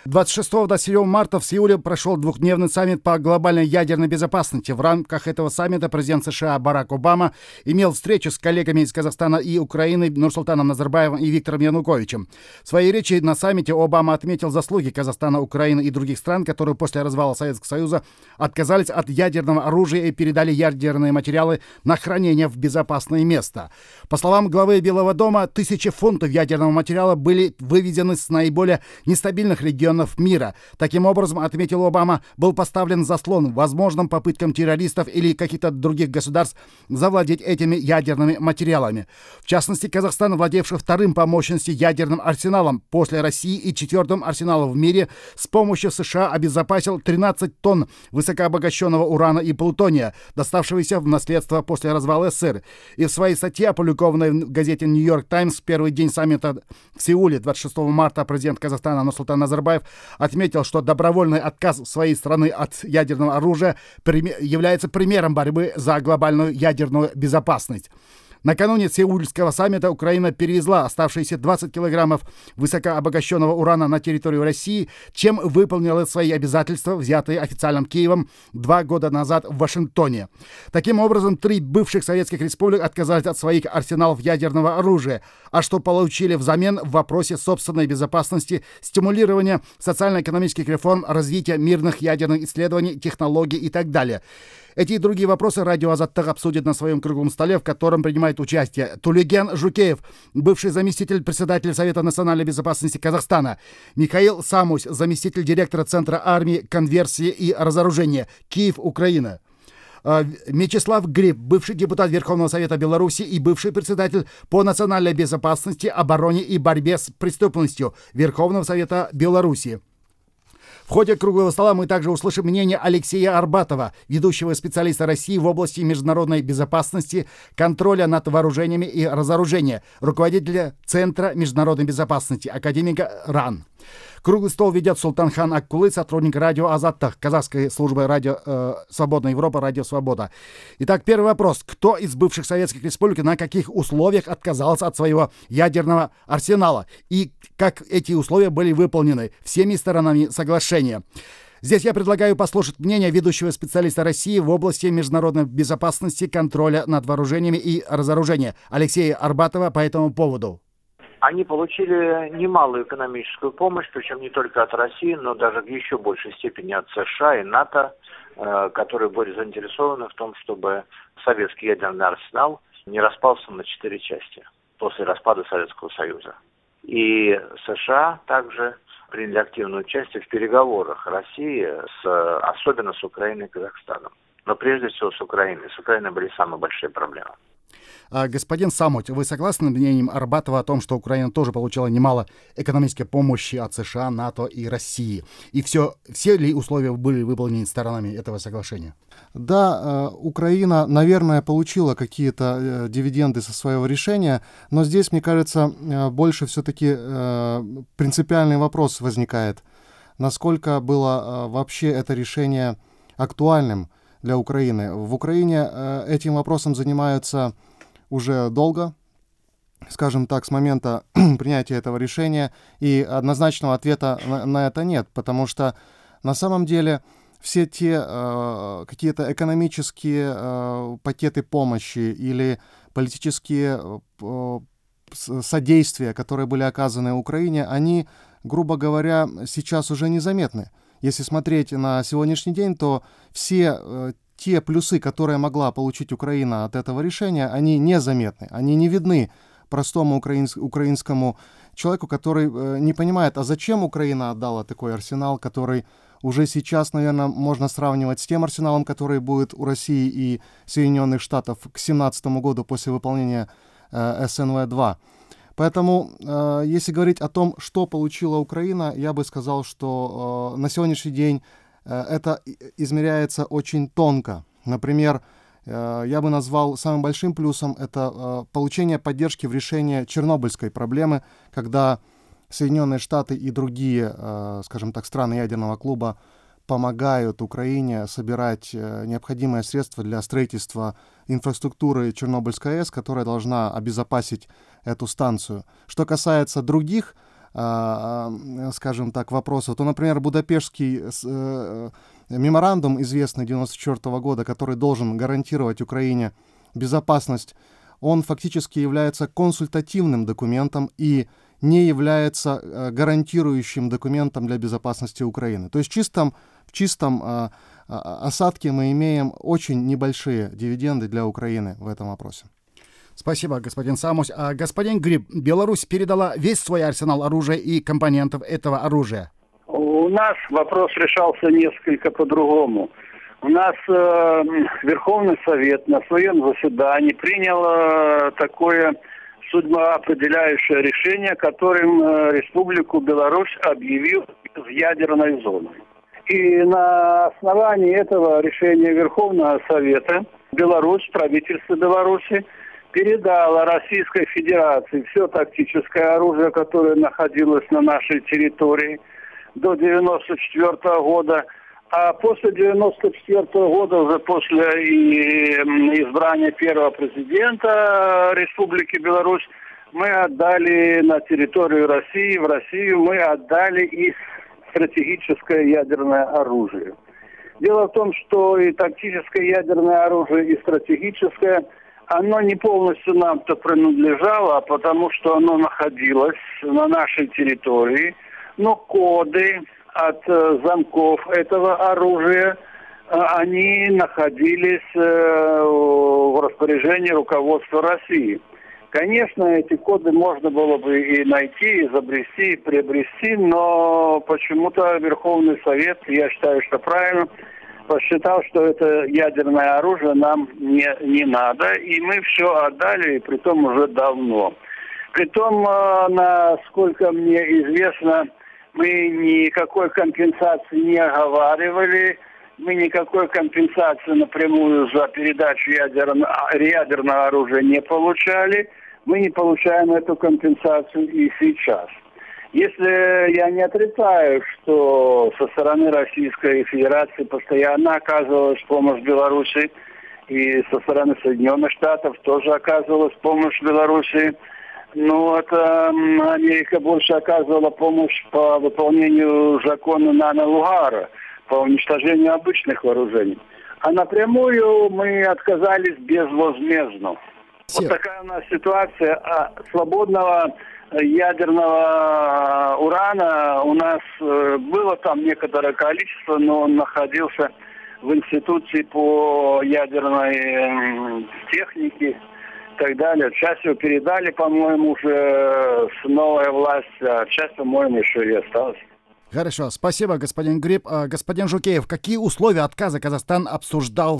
26-27 марта в Сеуле прошел двухдневный саммит по глобальной ядерной безопасности. В рамках этого саммита президент США Барак Обама имел встречу с коллегами из Казахстана и Украины Нурсултаном Назарбаевым и Виктором Януковичем. В своей речи на саммите Обама отметил заслуги Казахстана, Украины и других стран, которые после развала Советского Союза отказались от ядерного оружия и передали ядерные материалы на хранение в безопасное место. По словам главы Белого дома, 1000 фунтов ядерного материала были вывезены с наиболее нестабильных регионов мира. Таким образом, отметил Обама, был поставлен заслон возможным попыткам террористов или каких-то других государств завладеть этими ядерными материалами. В частности, Казахстан, владевший вторым по мощности ядерным арсеналом после России и четвертым арсеналом в мире, с помощью США обезопасил 13 тонн высокообогащенного урана и плутония, доставшегося в наследство после развала СССР. И в своей статье, опубликованной в газете «Нью-Йорк Таймс» в первый день саммита в Сеуле 26 марта, президент Казахстана Нурсултан Назарбаев отметил, что добровольный отказ своей страны от ядерного оружия является примером борьбы за глобальную ядерную безопасность. Накануне Сеульского саммита Украина перевезла оставшиеся 20 килограммов высокообогащенного урана на территорию России, чем выполнила свои обязательства, взятые официальным Киевом 2 года назад в Вашингтоне. Таким образом, 3 бывших советских республик отказались от своих арсеналов ядерного оружия, а что получили взамен в вопросе собственной безопасности, стимулирования социально-экономических реформ, развития мирных ядерных исследований, технологий и так далее. Эти и другие вопросы радио Азаттык обсудит на своем круглом столе, в котором принимает участие Тулеген Жукеев, бывший заместитель председателя Совета национальной безопасности Казахстана, Михаил Самусь, заместитель директора Центра армии, конверсии и разоружения, Киев, Украина. Мячеслав Гриб, бывший депутат Верховного Совета Беларуси и бывший председатель по национальной безопасности, обороне и борьбе с преступностью Верховного Совета Беларуси. В ходе круглого стола мы также услышим мнение Алексея Арбатова, ведущего специалиста России в области международной безопасности, контроля над вооружениями и разоружения, руководителя Центра международной безопасности, академика РАН. Круглый стол ведет Султанхан Аккулы, сотрудник радио Азаттык, казахской службы радио «Свободная Европа», радио «Свобода». Итак, первый вопрос. Кто из бывших советских республик на каких условиях отказался от своего ядерного арсенала? И как эти условия были выполнены всеми сторонами соглашения? Здесь я предлагаю послушать мнение ведущего специалиста России в области международной безопасности, контроля над вооружениями и разоружения Алексея Арбатова по этому поводу. Они получили немалую экономическую помощь, причем не только от России, но даже в еще большей степени от США и НАТО, которые были заинтересованы в том, чтобы советский ядерный арсенал не распался на 4 части после распада Советского Союза. И США также приняли активное участие в переговорах России, особенно с Украиной и Казахстаном. Но прежде всего с Украиной. С Украиной были самые большие проблемы. Господин Самуть, вы согласны с мнением Арбатова о том, что Украина тоже получила немало экономической помощи от США, НАТО и России? И все ли условия были выполнены сторонами этого соглашения? Да, Украина, наверное, получила какие-то дивиденды со своего решения, но здесь, мне кажется, больше все-таки принципиальный вопрос возникает. Насколько было вообще это решение актуальным для Украины? В Украине этим вопросом занимаются уже долго, скажем так, с момента принятия этого решения, и однозначного ответа на это нет, потому что на самом деле все те какие-то экономические пакеты помощи или политические содействия, которые были оказаны Украине, они, грубо говоря, сейчас уже незаметны. Если смотреть на сегодняшний день, то все те плюсы, которые могла получить Украина от этого решения, они незаметны, они не видны простому украинскому человеку, который не понимает, а зачем Украина отдала такой арсенал, который уже сейчас, наверное, можно сравнивать с тем арсеналом, который будет у России и Соединенных Штатов к 2017 году после выполнения СНВ-2. Поэтому, если говорить о том, что получила Украина, я бы сказал, что на сегодняшний день это измеряется очень тонко. Например, я бы назвал самым большим плюсом это получение поддержки в решении чернобыльской проблемы, когда Соединенные Штаты и другие, скажем так, страны ядерного клуба помогают Украине собирать необходимые средства для строительства инфраструктуры Чернобыльской АЭС, которая должна обезопасить эту станцию. Что касается других скажем так, вопросов, то, например, Будапештский меморандум, известный 1994 года, который должен гарантировать Украине безопасность, он фактически является консультативным документом и не является гарантирующим документом для безопасности Украины. То есть в чистом осадке мы имеем очень небольшие дивиденды для Украины в этом вопросе. Спасибо, господин Самусь. Господин Гриб, Беларусь передала весь свой арсенал оружия и компонентов этого оружия? У нас вопрос решался несколько по-другому. У нас Верховный Совет на своем заседании принял такое судьбоопределяющее решение, которым Республику Беларусь объявил безъядерной зоной. И на основании этого решения Верховного Совета Беларусь, правительство Беларуси, передало Российской Федерации все тактическое оружие, которое находилось на нашей территории до 1994 года. А после 1994 года, уже после избрания первого президента Республики Беларусь, мы отдали на территорию России, в Россию мы отдали и стратегическое ядерное оружие. Дело в том, что и тактическое ядерное оружие, и стратегическое, оно не полностью нам-то принадлежало, потому что оно находилось на нашей территории, но коды от замков этого оружия, они находились в распоряжении руководства России. Конечно, эти коды можно было бы и найти, изобрести, и приобрести, но почему-то Верховный Совет, я считаю, что правильно, посчитал, что это ядерное оружие нам не надо, и мы все отдали, и притом уже давно. Притом, насколько мне известно, мы никакой компенсации не оговаривали, мы никакой компенсации напрямую за передачу ядерного оружия не получали. Мы не получаем эту компенсацию и сейчас. Если я не отрицаю, что со стороны Российской Федерации постоянно оказывалась помощь Беларуси, и со стороны Соединенных Штатов тоже оказывалась помощь Беларуси, но это Америка больше оказывала помощь по выполнению закона Нана-Лугара, по уничтожению обычных вооружений. А напрямую мы отказались безвозмездно. Вот такая у нас ситуация. А свободного ядерного урана у нас было там некоторое количество, но он находился в институте по ядерной технике и так далее. Часть его передали, по-моему, уже с новой властью, а часть, по-моему, еще и осталась. Хорошо, спасибо, господин Гриб. Господин Жукеев, какие условия отказа Казахстан обсуждал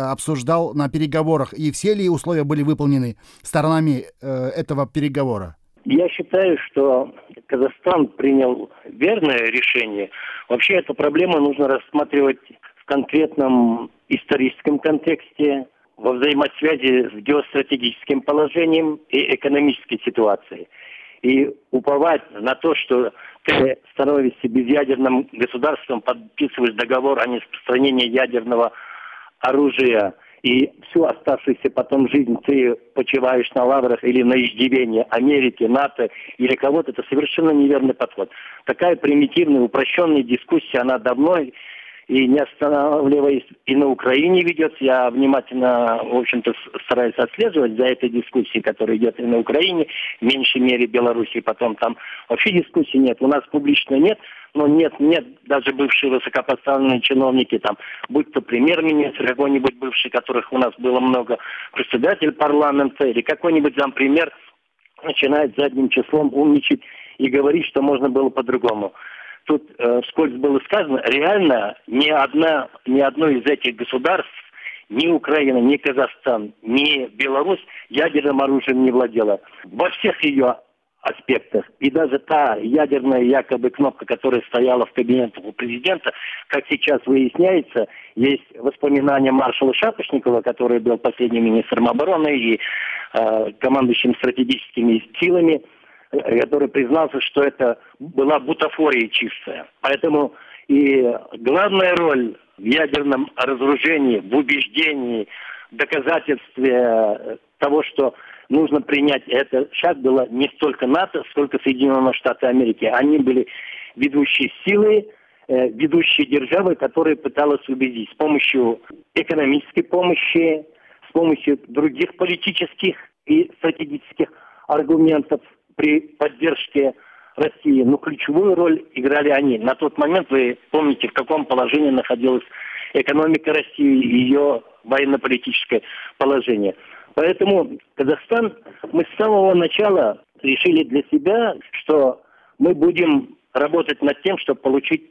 на переговорах, и все ли условия были выполнены сторонами этого переговора? Я считаю, что Казахстан принял верное решение. Вообще эту проблему нужно рассматривать в конкретном историческом контексте, во взаимосвязи с геостратегическим положением и экономической ситуацией. И уповать на то, что ты становишься безъядерным государством, подписываешь договор о нераспространении ядерного оружия, и всю оставшуюся потом жизнь ты почиваешь на лаврах или на иждивении Америки, НАТО или кого-то, это совершенно неверный подход. Такая примитивная, упрощенная дискуссия, она давно и не останавливаясь и на Украине ведется. Я внимательно, в общем-то, стараюсь отслеживать за этой дискуссией, которая идет и на Украине, в меньшей мере Беларуси, потом там вообще дискуссий нет. У нас публично нет, но нет даже бывшие высокопоставленные чиновники, там, будь то премьер-министр какой-нибудь бывший, которых у нас было много, председатель парламента или какой-нибудь зампремьер начинает задним числом умничать и говорить, что можно было по-другому. Тут, сколько было сказано, реально ни одно из этих государств, ни Украина, ни Казахстан, ни Беларусь ядерным оружием не владела. Во всех ее аспектах. И даже та ядерная якобы кнопка, которая стояла в кабинете у президента, как сейчас выясняется, есть воспоминания маршала Шапошникова, который был последним министром обороны и командующим стратегическими силами, который признался, что это была бутафория чистая. Поэтому и главная роль в ядерном разоружении, в убеждении, в доказательстве того, что нужно принять. Этот шаг было не столько НАТО, сколько Соединенные Штаты Америки. Они были ведущей силой, ведущей державой, которая пыталась убедить с помощью экономической помощи, с помощью других политических и стратегических аргументов при поддержке России. Но ключевую роль играли они. На тот момент, вы помните, в каком положении находилась экономика России и ее военно-политическое положение. Поэтому Казахстан, мы с самого начала решили для себя, что мы будем работать над тем, чтобы получить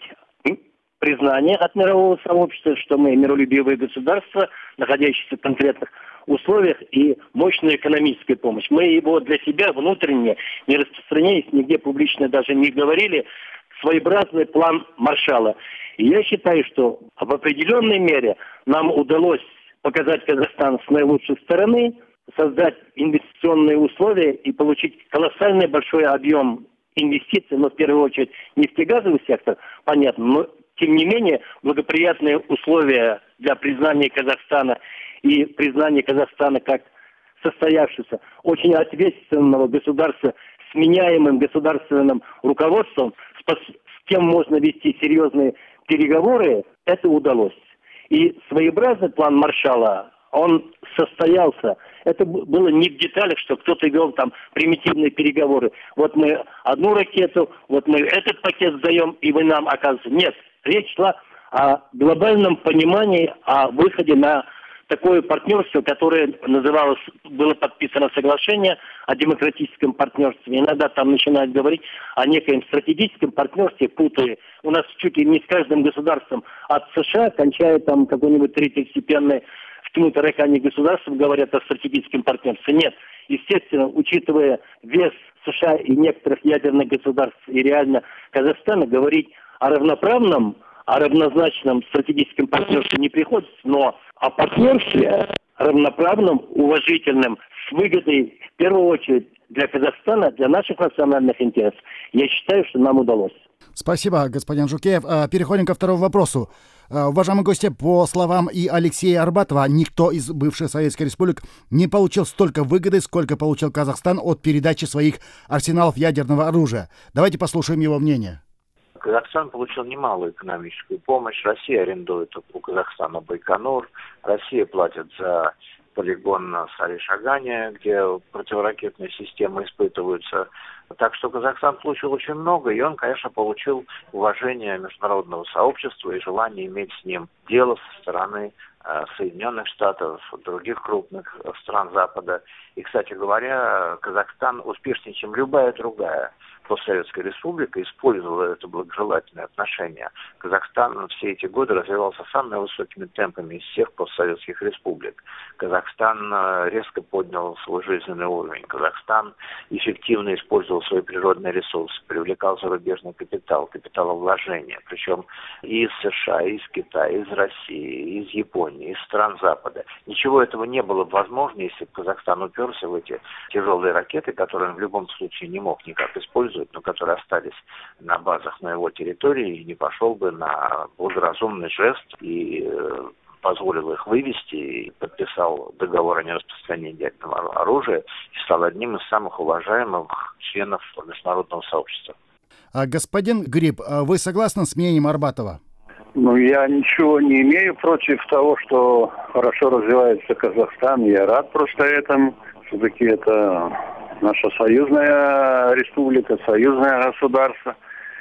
признание от мирового сообщества, что мы миролюбивое государство, находящееся в конкретных условиях, и мощную экономическую помощь. Мы его для себя внутренне, не распространяясь, нигде публично даже не говорили, своеобразный план Маршалла. И я считаю, что в определенной мере нам удалось показать Казахстан с наилучшей стороны, создать инвестиционные условия и получить колоссальный большой объем инвестиций, но в первую очередь нефтегазовый сектор, понятно, но тем не менее благоприятные условия для признания Казахстана и признания Казахстана как состоявшегося очень ответственного государства с меняемым государственным руководством, с кем можно вести серьезные переговоры, это удалось. И своеобразный план Маршалла, он состоялся. Это было не в деталях, что кто-то вел там примитивные переговоры. Вот мы одну ракету, вот мы этот пакет сдаем, и вы нам оказываете. Нет, речь шла о глобальном понимании, о выходе на такое партнерство, которое называлось, было подписано соглашение о демократическом партнерстве. Иногда там начинают говорить о некоем стратегическом партнерстве, путая. У нас чуть ли не с каждым государством от США, кончая там какой-нибудь третьестепенной в таракане государств, говорят о стратегическом партнерстве. Нет. Естественно, учитывая вес США и некоторых ядерных государств и реально Казахстана, говорить о равноправном, о равнозначном стратегическом партнерстве не приходится, но о партнерстве равноправном, уважительном, с выгодой, в первую очередь, для Казахстана, для наших национальных интересов, я считаю, что нам удалось. Спасибо, господин Жукеев. Переходим ко второму вопросу. Уважаемые гости, по словам и Алексея Арбатова, никто из бывших советских республик не получил столько выгоды, сколько получил Казахстан от передачи своих арсеналов ядерного оружия. Давайте послушаем его мнение. Казахстан получил немалую экономическую помощь. Россия арендует у Казахстана Байконур. Россия платит за полигон на Сари-Шагане, где противоракетные системы испытываются. Так что Казахстан получил очень много, и он, конечно, получил уважение международного сообщества и желание иметь с ним дело со стороны Соединенных Штатов, других крупных стран Запада. И, кстати говоря, Казахстан успешнее, чем любая другая постсоветская республика, использовала это благожелательное отношение. Казахстан все эти годы развивался самыми высокими темпами из всех постсоветских республик. Казахстан резко поднял свой жизненный уровень. Казахстан эффективно использовал свои природные ресурсы, привлекал зарубежный капитал, капиталовложения, причем и из США, и из Китая, и из России, и из Японии, из стран Запада. Ничего этого не было бы возможно, если бы Казахстан уперся в эти тяжелые ракеты, которые он в любом случае не мог никак использовать, но которые остались на базах на его территории, и не пошел бы на благоразумный жест и позволил их вывести, и подписал договор о нераспространении ядерного оружия, и стал одним из самых уважаемых членов международного сообщества. Господин Гриб, вы согласны с мнением Арбатова? Я ничего не имею против того, что хорошо развивается Казахстан. Я рад просто этому. Все-таки это наша союзная республика, союзное государство.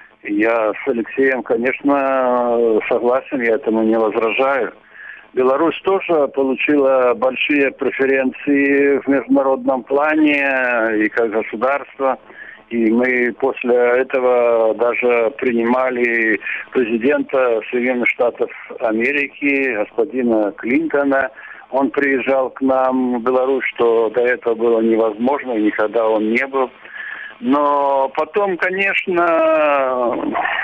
Я с Алексеем, конечно, согласен, я этому не возражаю. Беларусь тоже получила большие преференции в международном плане и как государство. И мы после этого даже принимали президента Соединенных Штатов Америки, господина Клинтона. Он приезжал к нам в Беларусь, что до этого было невозможно, и никогда он не был. Но потом, конечно,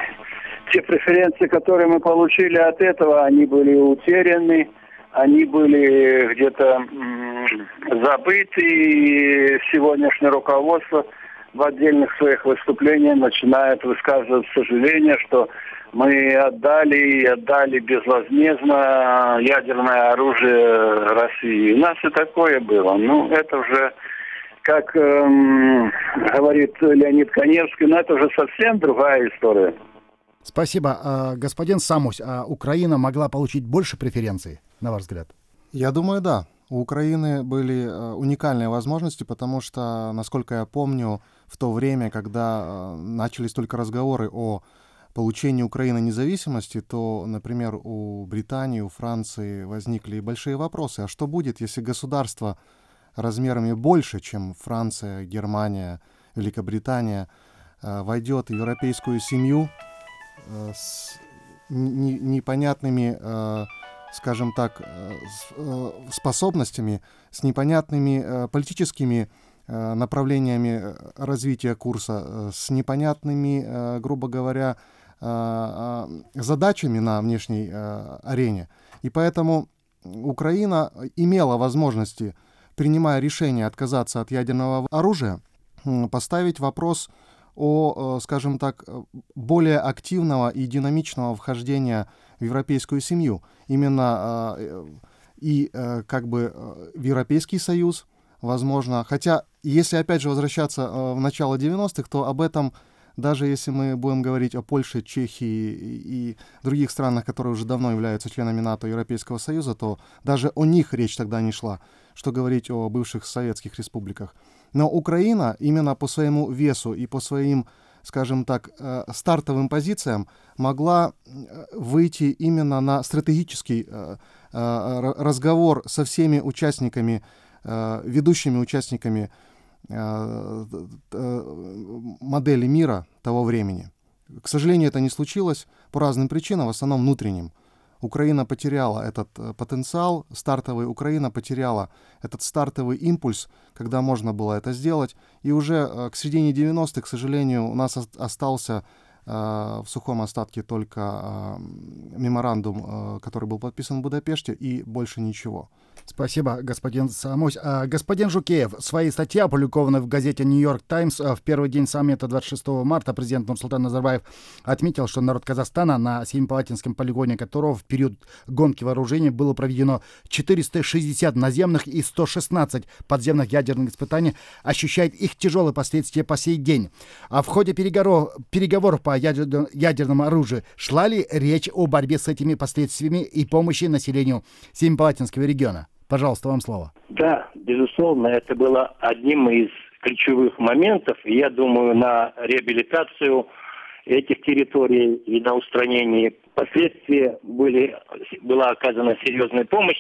те преференции, которые мы получили от этого, они были утеряны, они были где-то забыты, и сегодняшнее руководство в отдельных своих выступлениях начинает высказывать сожаление, что мы отдали безвозмездно ядерное оружие России. У нас и такое было. Это уже как говорит Леонид Каневский, но это уже совсем другая история. Спасибо. Господин Самусь, Украина могла получить больше преференций, на ваш взгляд? Я думаю, да. У Украины были уникальные возможности, потому что, насколько я помню, в то время, когда начались только разговоры о получении Украины независимости, то, например, у Британии, у Франции возникли большие вопросы. А что будет, если государство размерами больше, чем Франция, Германия, Великобритания, войдет в европейскую семью с непонятными, скажем так, способностями, с непонятными политическими направлениями развития курса, с непонятными, грубо говоря, задачами на внешней арене. И поэтому Украина имела возможности, принимая решение отказаться от ядерного оружия, поставить вопрос о, скажем так, более активного и динамичного вхождения в европейскую семью. Именно как бы в Европейский Союз, возможно. Хотя, если опять же возвращаться в начало 90-х, то об этом, даже если мы будем говорить о Польше, Чехии и других странах, которые уже давно являются членами НАТО и Европейского Союза, то даже о них речь тогда не шла. Что говорить о бывших советских республиках. Но Украина именно по своему весу и по своим, скажем так, стартовым позициям могла выйти именно на стратегический разговор со всеми участниками, ведущими участниками модели мира того времени. К сожалению, это не случилось по разным причинам, в основном внутренним. Украина потеряла этот потенциал стартовый, Украина потеряла этот стартовый импульс, когда можно было это сделать. И уже к середине 90-х, к сожалению, у нас остался в сухом остатке только меморандум, который был подписан в Будапеште, и больше ничего. Спасибо, господин Самусь. Господин Жукеев, в своей статье, опубликованной в газете «Нью-Йорк Таймс», в первый день саммита 26 марта президент Нурсултан Назарбаев отметил, что народ Казахстана, на Семипалатинском полигоне которого в период гонки вооружений было проведено 460 наземных и 116 подземных ядерных испытаний, ощущает их тяжелые последствия по сей день. А в ходе переговоров по ядерному оружию шла ли речь о борьбе с этими последствиями и помощи населению Семипалатинского региона? Пожалуйста, вам слово. Да, безусловно, это было одним из ключевых моментов. И я думаю, на реабилитацию этих территорий и на устранение последствий была оказана серьезная помощь.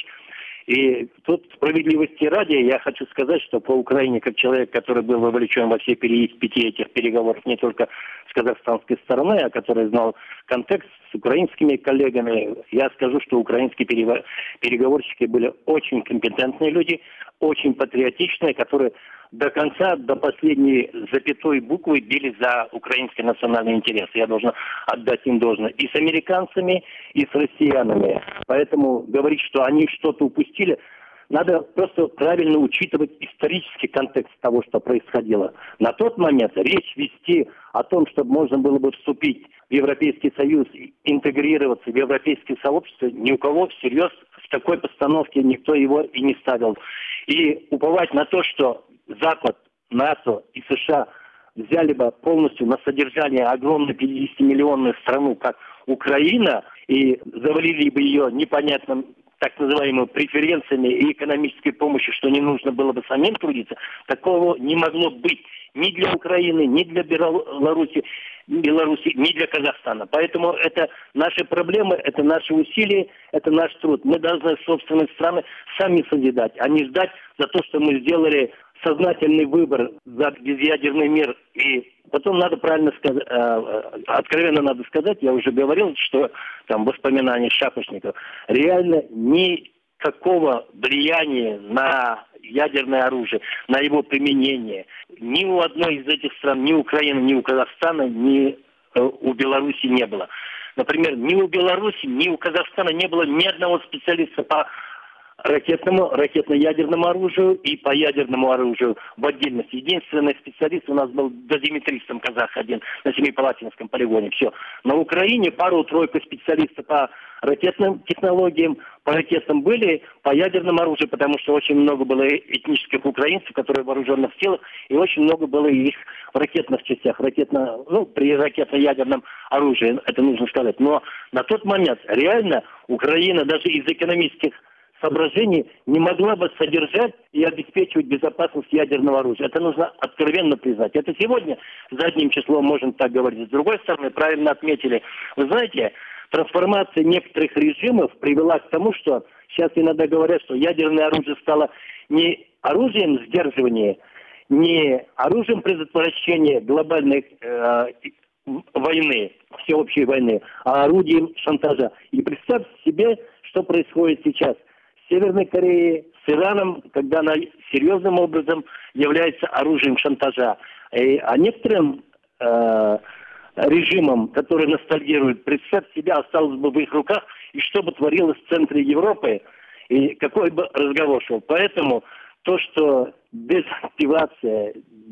И тут справедливости ради я хочу сказать, что по Украине, как человек, который был вовлечен во все 5 этих переговоров не только с казахстанской стороны, а который знал контекст с украинскими коллегами, я скажу, что украинские переговорщики были очень компетентные люди, очень патриотичные, которые до конца, до последней запятой буквы били за украинский национальный интерес. Я должен отдать им должное и с американцами, и с россиянами. Поэтому говорить, что они что-то упустили, надо просто правильно учитывать исторический контекст того, что происходило. На тот момент речь вести о том, чтобы можно было бы вступить в Европейский Союз, интегрироваться в европейское сообщество, ни у кого всерьез в такой постановке никто его и не ставил. И уповать на то, что Запад, НАТО и США взяли бы полностью на содержание огромную 50-миллионную страну, как Украина, и завалили бы ее непонятным так называемыми преференциями и экономической помощью, что не нужно было бы самим трудиться, такого не могло быть ни для Украины, ни для Беларуси, ни для Казахстана. Поэтому это наши проблемы, это наши усилия, это наш труд. Мы должны собственные страны сами созидать, а не ждать за то, что мы сделали сознательный выбор за безъядерный мир. И потом надо правильно сказать, откровенно надо сказать, я уже говорил, что там воспоминания Шапошников, реально никакого влияния на ядерное оружие, на его применение ни у одной из этих стран, ни у Украины, ни у Казахстана, ни у Беларуси не было. Например, ни у Беларуси, ни у Казахстана не было ни одного специалиста по ракетно-ядерному оружию и по ядерному оружию в отдельности. Единственный специалист у нас был дозиметристом казах один на Семипалатинском полигоне. Все. На Украине пару-тройку специалистов по ракетным технологиям, по ракетам были, по ядерному оружию, потому что очень много было этнических украинцев, которые в вооруженных силах, и очень много было их в ракетных частях, при ракетно-ядерном оружии, это нужно сказать. Но на тот момент реально Украина даже из экономических соображений не могла бы содержать и обеспечивать безопасность ядерного оружия. Это нужно откровенно признать. Это сегодня задним числом можно так говорить. С другой стороны, правильно отметили. Вы знаете, трансформация некоторых режимов привела к тому, что сейчас иногда говорят, что ядерное оружие стало не оружием сдерживания, не оружием предотвращения глобальной войны, всеобщей войны, а орудием шантажа. И представьте себе, что происходит сейчас в Северной Корее, с Ираном, когда она серьезным образом является оружием шантажа. А некоторым режимам, которые ностальгируют, представьте себе, осталось бы в их руках, и что бы творилось в центре Европы, и какой бы разговор шел. Поэтому то, что дезактивация,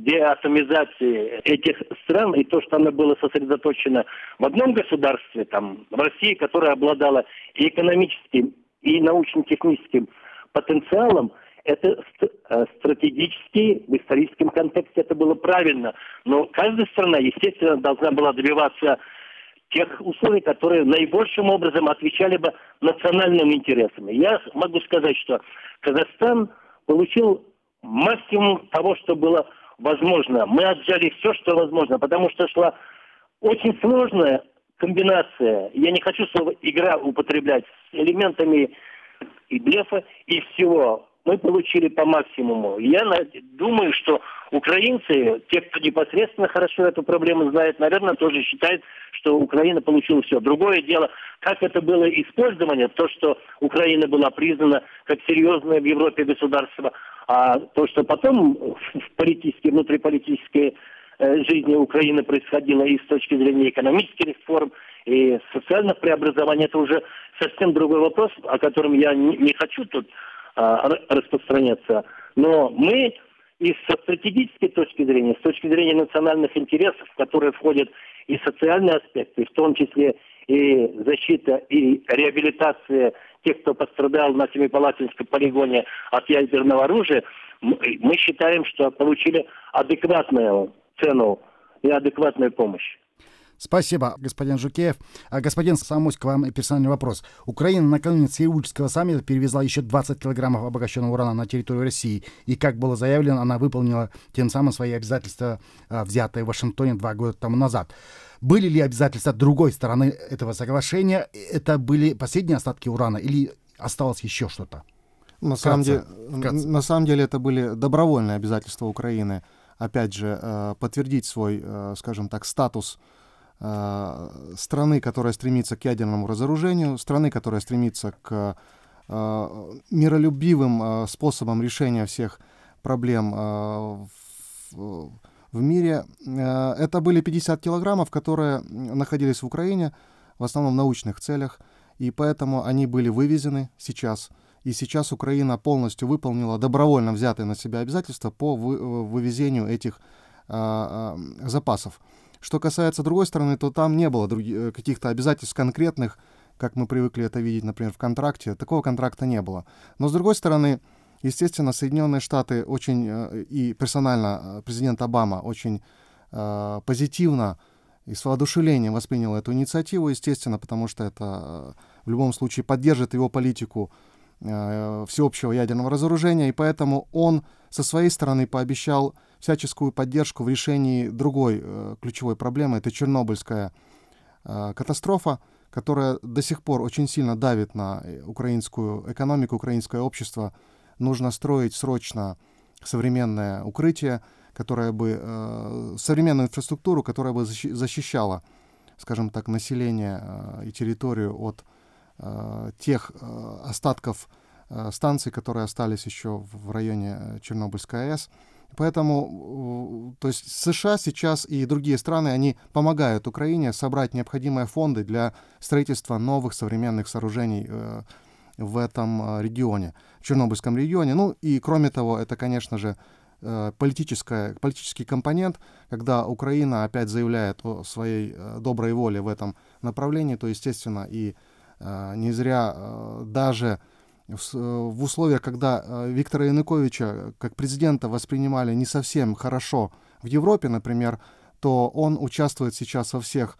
деатомизация этих стран, и то, что она была сосредоточена в одном государстве, там, в России, которая обладала и экономическим, и научно-техническим потенциалом, это стратегически, в историческом контексте это было правильно. Но каждая страна, естественно, должна была добиваться тех условий, которые наибольшим образом отвечали бы национальным интересам. Я могу сказать, что Казахстан получил максимум того, что было возможно. Мы отжали все, что возможно, потому что шла очень сложная комбинация, я не хочу слово «игра» употреблять, с элементами и блефа, и всего. Мы получили по максимуму. Я думаю, что украинцы, те, кто непосредственно хорошо эту проблему знает, наверное, тоже считают, что Украина получила все. Другое дело, как это было использование, то, что Украина была признана как серьезное в Европе государство, а то, что потом в политической, внутриполитической жизни Украины происходило и с точки зрения экономических реформ, и социальных преобразований, это уже совсем другой вопрос, о котором я не хочу тут распространяться. Но мы и со стратегической точки зрения, с точки зрения национальных интересов, в которые входят и социальные аспекты, в том числе и защита, и реабилитация тех, кто пострадал на Семипалатинском полигоне от ядерного оружия, мы считаем, что получили адекватную цену и адекватную помощь. Спасибо, господин Жукеев. Господин Самуськ, к вам персональный вопрос. Украина накануне Сеульского саммита перевезла еще 20 килограммов обогащенного урана на территорию России. И, как было заявлено, она выполнила тем самым свои обязательства, взятые в Вашингтоне 2 года тому назад. Были ли обязательства другой стороны этого соглашения? Это были последние остатки урана или осталось еще что-то? На самом деле это были добровольные обязательства Украины. Опять же, подтвердить свой, скажем так, статус страны, которая стремится к ядерному разоружению, страны, которая стремится к миролюбивым способам решения всех проблем в мире. Это были 50 килограммов, которые находились в Украине, в основном в научных целях, и поэтому они были вывезены сейчас. И сейчас Украина полностью выполнила добровольно взятые на себя обязательства по вывезению этих запасов. Что касается другой стороны, то там не было каких-то обязательств конкретных, как мы привыкли это видеть, например, в контракте. Такого контракта не было. Но с другой стороны, естественно, Соединенные Штаты очень, и персонально президент Обама очень позитивно и с воодушевлением воспринял эту инициативу, естественно, потому что это в любом случае поддержит его политику всеобщего ядерного разоружения, и поэтому он со своей стороны пообещал всяческую поддержку в решении другой ключевой проблемы. Это Чернобыльская катастрофа, которая до сих пор очень сильно давит на украинскую экономику, украинское общество. Нужно строить срочно современное укрытие, которое бы, современную инфраструктуру, которая бы защищала, скажем так, население и территорию от тех остатков станций, которые остались еще в районе Чернобыльской АЭС. Поэтому, то есть США сейчас и другие страны, они помогают Украине собрать необходимые фонды для строительства новых современных сооружений в этом регионе, в Чернобыльском регионе. Ну и кроме того, это, конечно же, политический компонент, когда Украина опять заявляет о своей доброй воле в этом направлении, то, естественно, и Не зря даже в условиях, когда Виктора Януковича как президента воспринимали не совсем хорошо в Европе, например, то он участвует сейчас во всех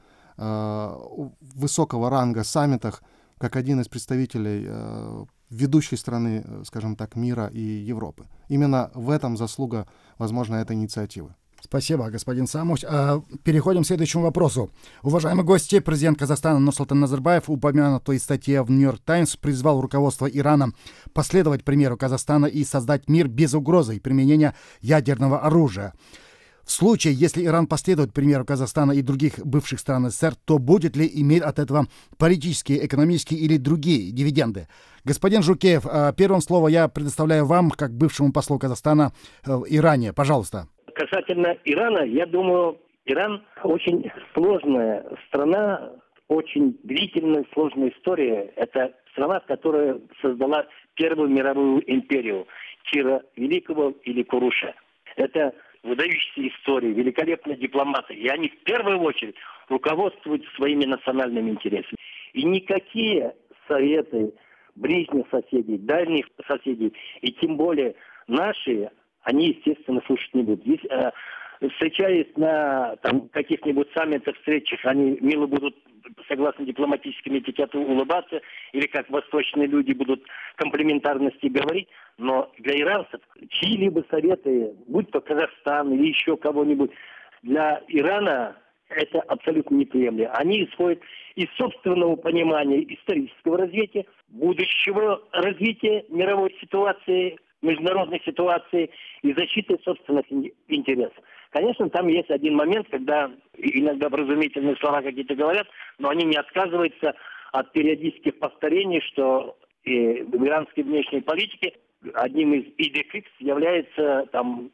высокого ранга саммитах как один из представителей ведущей страны, скажем так, мира и Европы. Именно в этом заслуга, возможно, этой инициативы. Спасибо, господин Самусь. Переходим к следующему вопросу. Уважаемые гости, президент Казахстана Нурсултан Назарбаев, упомянутой статье в «Нью-Йорк Таймс», призвал руководство Ирана последовать примеру Казахстана и создать мир без угрозы применения ядерного оружия. В случае, если Иран последует примеру Казахстана и других бывших стран СССР, то будет ли иметь от этого политические, экономические или другие дивиденды? Господин Жукеев, первым слово я предоставляю вам, как бывшему послу Казахстана в Иране. Пожалуйста. Касательно Ирана, я думаю, Иран очень сложная страна, очень длительная, сложная история. Это страна, которая создала Первую мировую империю Кира Великого или Куруша. Это выдающиеся истории, великолепные дипломаты. И они в первую очередь руководствуются своими национальными интересами. И никакие советы ближних соседей, дальних соседей, и тем более наши, они, естественно, слушать не будут. Здесь, встречаясь на каких-нибудь саммитах, встречах, они мило будут, согласно дипломатическому этикету, улыбаться, или как восточные люди будут комплиментарности говорить, но для иранцев чьи-либо советы, будь то Казахстан или еще кого-нибудь, для Ирана это абсолютно неприемлемо. Они исходят из собственного понимания исторического развития, будущего развития мировой ситуации, международной ситуации и защиты собственных интересов. Конечно, там есть один момент, когда иногда вразумительные слова какие-то говорят, но они не отказываются от периодических повторений, что в иранской внешней политике одним из идей является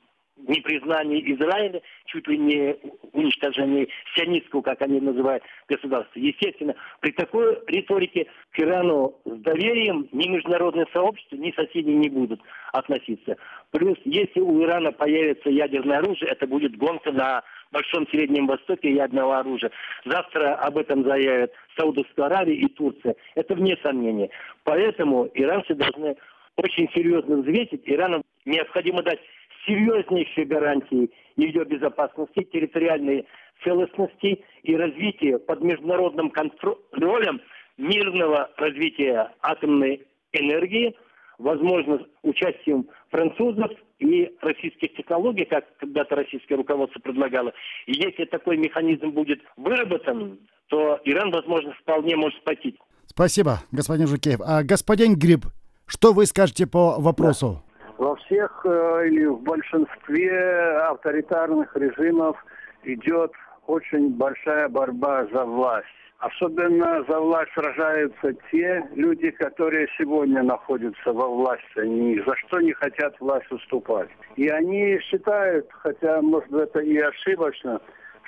непризнание Израиля, чуть ли не уничтожение сионистского, как они называют, государства. Естественно, при такой риторике к Ирану с доверием ни международное сообщество, ни соседи не будут относиться. Плюс, если у Ирана появится ядерное оружие, это будет гонка на Большом Среднем Востоке ядерного оружия. Завтра об этом заявят Саудовская Аравия и Турция. Это вне сомнения. Поэтому иранцы должны очень серьезно взвесить. Ирану необходимо дать серьезнейшие гарантии ее безопасности, территориальной целостности и развития под международным контролем мирного развития атомной энергии, возможно, участием французов и российских технологий, как когда-то российское руководство предлагало. И если такой механизм будет выработан, то Иран, возможно, вполне может спасти. Спасибо, господин Жукеев. Господин Гриб, что вы скажете по вопросу? Во всех или в большинстве авторитарных режимов идет очень большая борьба за власть. Особенно за власть сражаются те люди, которые сегодня находятся во власти. Они ни за что не хотят власть уступать. И они считают, хотя, может быть, это и ошибочно,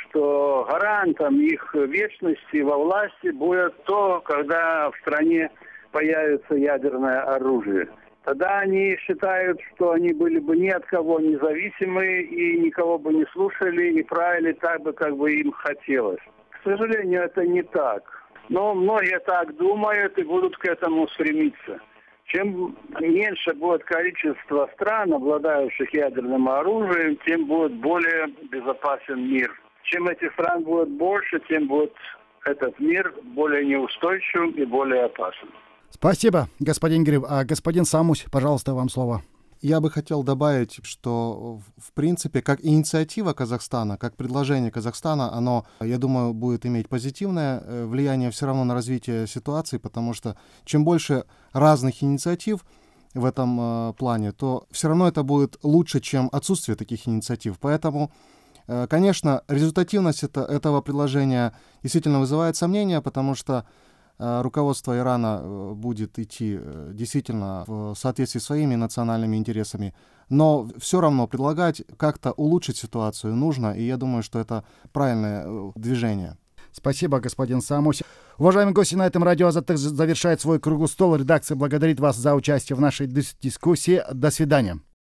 что гарантом их вечности во власти будет то, когда в стране появится ядерное оружие. Тогда они считают, что они были бы ни от кого независимы и никого бы не слушали и правили так бы, как бы им хотелось. К сожалению, это не так. Но многие так думают и будут к этому стремиться. Чем меньше будет количество стран, обладающих ядерным оружием, тем будет более безопасен мир. Чем этих стран будет больше, тем будет этот мир более неустойчивым и более опасным. Спасибо, господин Гриб. Господин Самусь, пожалуйста, вам слово. Я бы хотел добавить, что, в принципе, как инициатива Казахстана, как предложение Казахстана, оно, я думаю, будет иметь позитивное влияние все равно на развитие ситуации, потому что чем больше разных инициатив в этом плане, то все равно это будет лучше, чем отсутствие таких инициатив. Поэтому, конечно, результативность этого предложения действительно вызывает сомнения, потому что руководство Ирана будет идти действительно в соответствии с своими национальными интересами, но все равно предлагать как-то улучшить ситуацию нужно, и я думаю, что это правильное движение. Спасибо, господин Самусь. Уважаемые гости, на этом радио Азаттык завершает свой круглый стол. Редакция благодарит вас за участие в нашей дискуссии. До свидания.